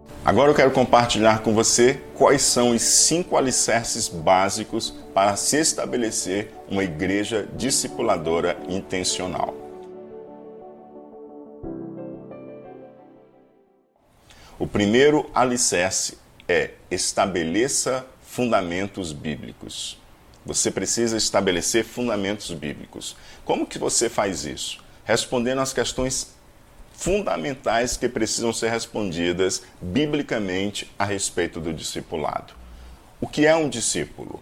Agora eu quero compartilhar com você quais são os 5 alicerces básicos para se estabelecer uma igreja discipuladora intencional. O primeiro alicerce é: estabeleça fundamentos bíblicos. Você precisa estabelecer fundamentos bíblicos. Como que você faz isso? Respondendo às questões fundamentais que precisam ser respondidas biblicamente a respeito do discipulado. O que é um discípulo?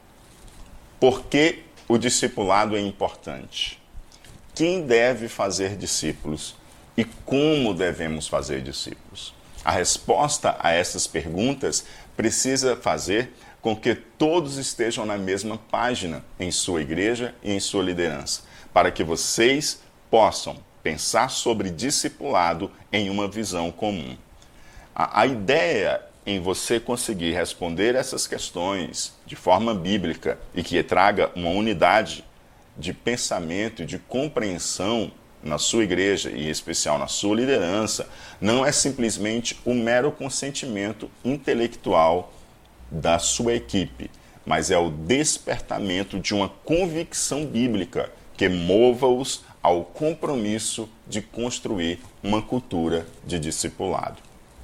Por que o discipulado é importante? Quem deve fazer discípulos e como devemos fazer discípulos? A resposta a essas perguntas precisa fazer com que todos estejam na mesma página em sua igreja e em sua liderança, para que vocês possam pensar sobre discipulado em uma visão comum. A ideia em você conseguir responder essas questões de forma bíblica e que traga uma unidade de pensamento e de compreensão na sua igreja, e em especial na sua liderança, não é simplesmente o mero consentimento intelectual da sua equipe, mas é o despertamento de uma convicção bíblica que mova-os ao compromisso de construir uma cultura de discipulado.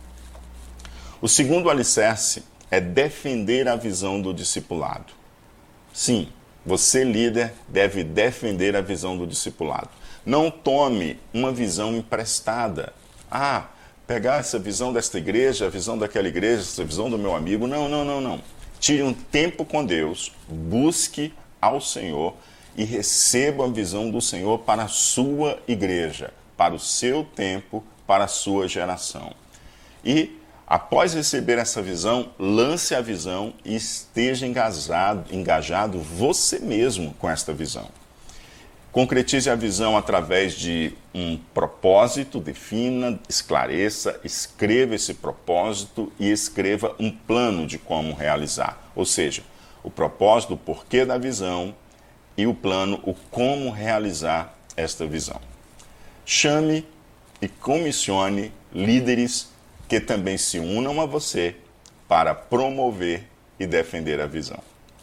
O segundo alicerce é defender a visão do discipulado. Sim, você, líder, deve defender a visão do discipulado. Não tome uma visão emprestada. Pegar essa visão desta igreja, a visão daquela igreja, essa visão do meu amigo. Não. Tire um tempo com Deus, busque ao Senhor e receba a visão do Senhor para a sua igreja, para o seu tempo, para a sua geração. E, após receber essa visão, lance a visão e esteja engajado você mesmo com esta visão. Concretize a visão através de um propósito, defina, esclareça, escreva esse propósito e escreva um plano de como realizar. Ou seja, o propósito, o porquê da visão, e o plano, o como realizar esta visão. Chame e comissione líderes que também se unam a você para promover e defender a visão.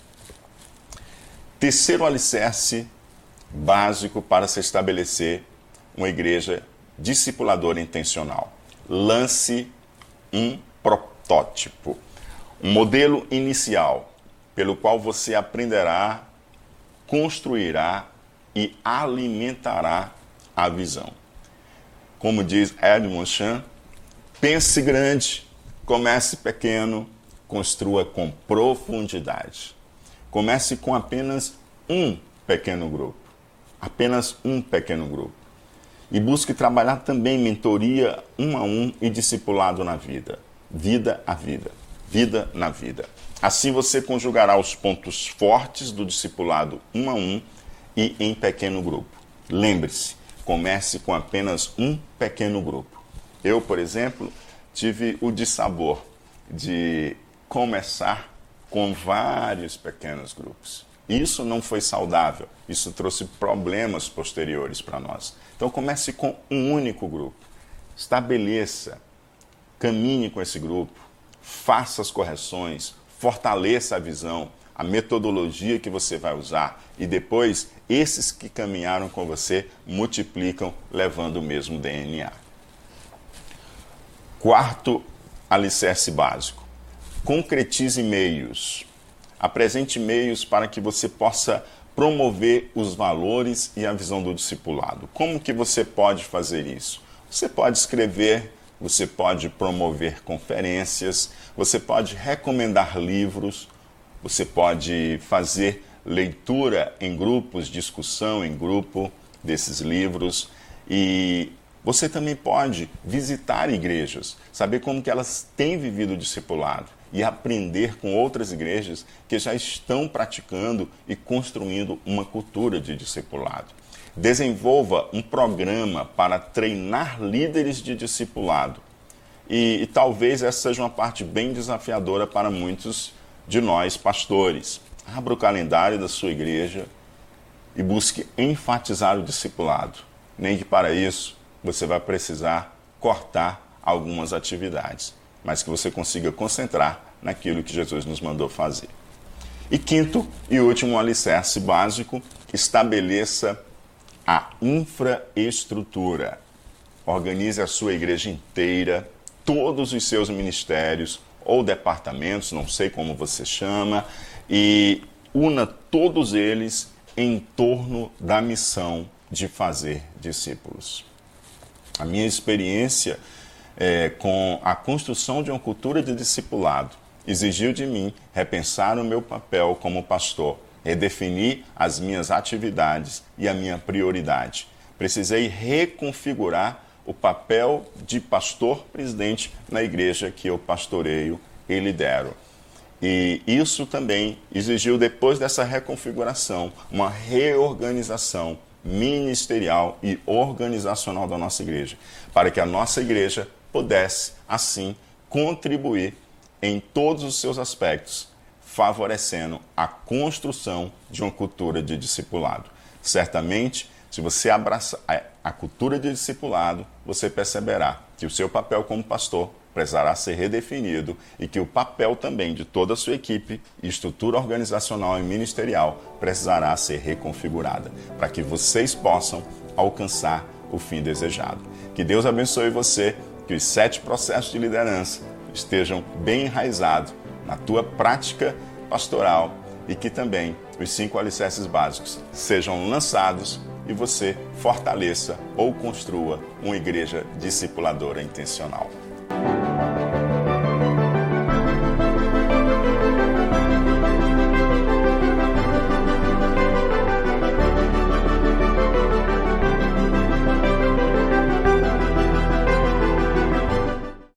Terceiro alicerce básico para se estabelecer uma igreja discipuladora intencional. Lance um protótipo, um modelo inicial pelo qual você aprenderá, construirá e alimentará a visão. Como diz Edmond Chan, pense grande, comece pequeno, construa com profundidade. Comece com apenas um pequeno grupo. Apenas um pequeno grupo. E busque trabalhar também mentoria 1 a 1 e discipulado na vida. Vida a vida. Vida na vida. Assim você conjugará os pontos fortes do discipulado 1 a 1 e em pequeno grupo. Lembre-se, comece com apenas um pequeno grupo. Eu, por exemplo, tive o dissabor de começar com vários pequenos grupos. Isso não foi saudável, isso trouxe problemas posteriores para nós. Então comece com um único grupo. Estabeleça, caminhe com esse grupo, faça as correções, fortaleça a visão, a metodologia que você vai usar e depois esses que caminharam com você multiplicam levando o mesmo DNA. Quarto alicerce básico. Concretize meios. Apresente meios para que você possa promover os valores e a visão do discipulado. Como que você pode fazer isso? Você pode escrever, você pode promover conferências, você pode recomendar livros, você pode fazer leitura em grupos, discussão em grupo desses livros e você também pode visitar igrejas, saber como que elas têm vivido o discipulado e aprender com outras igrejas que já estão praticando e construindo uma cultura de discipulado. Desenvolva um programa para treinar líderes de discipulado. E talvez essa seja uma parte bem desafiadora para muitos de nós, pastores. Abra o calendário da sua igreja e busque enfatizar o discipulado. Nem que para isso você vai precisar cortar algumas atividades. mas que você consiga concentrar naquilo que Jesus nos mandou fazer. E quinto e último alicerce básico, estabeleça a infraestrutura. Organize a sua igreja inteira, todos os seus ministérios ou departamentos, não sei como você chama, e una todos eles em torno da missão de fazer discípulos. A minha experiência com a construção de uma cultura de discipulado exigiu de mim repensar o meu papel como pastor, redefinir as minhas atividades e a minha prioridade. Precisei reconfigurar o papel de pastor-presidente na igreja que eu pastoreio e lidero. E isso também exigiu, depois dessa reconfiguração, uma reorganização ministerial e organizacional da nossa igreja, para que a nossa igreja pudesse, assim, contribuir em todos os seus aspectos, favorecendo a construção de uma cultura de discipulado. Certamente, se você abraçar a cultura de discipulado, você perceberá que o seu papel como pastor precisará ser redefinido e que o papel também de toda a sua equipe, estrutura organizacional e ministerial precisará ser reconfigurada, para que vocês possam alcançar o fim desejado. Que Deus abençoe você, que os 7 processos de liderança estejam bem enraizados na tua prática pastoral e que também os 5 alicerces básicos sejam lançados e você fortaleça ou construa uma igreja discipuladora intencional.